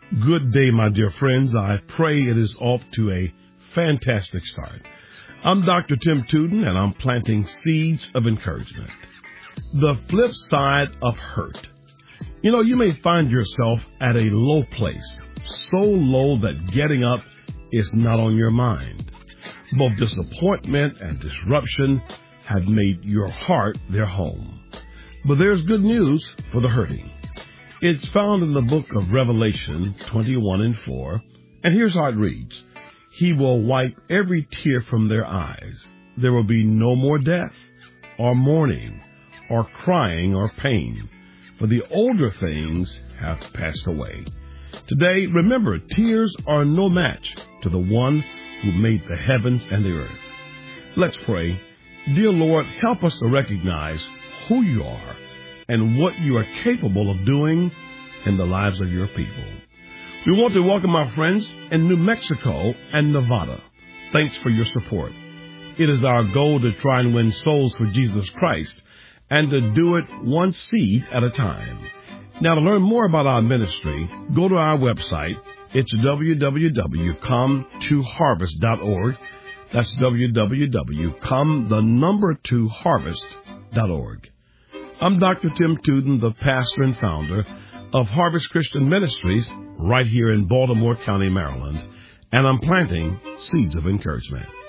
Good day, my dear friends. I pray it is off to a fantastic start. I'm Dr. Tim Tuden, and I'm planting seeds of encouragement. The flip side of hurt. You may find yourself at a low place, so low that getting up is not on your mind. Both disappointment and disruption have made your heart their home. But there's good news for the hurting. It's found in the book of Revelation 21:4, and here's how it reads. He will wipe every tear from their eyes. There will be no more death, or mourning, or crying, or pain, for the older things have passed away. Today, remember, tears are no match to the one who made the heavens and the earth. Let's pray. Dear Lord, help us to recognize who you are and what you are capable of doing in the lives of your people. We want to welcome our friends in New Mexico and Nevada. Thanks for your support. It is our goal to try and win souls for Jesus Christ and to do it one seed at a time. Now, to learn more about our ministry, go to our website. It's www.come2harvest.org. That's www.come2harvest.org. I'm Dr. Tim Tuden, the pastor and founder of Harvest Christian Ministries right here in Baltimore County, Maryland, and I'm planting seeds of encouragement.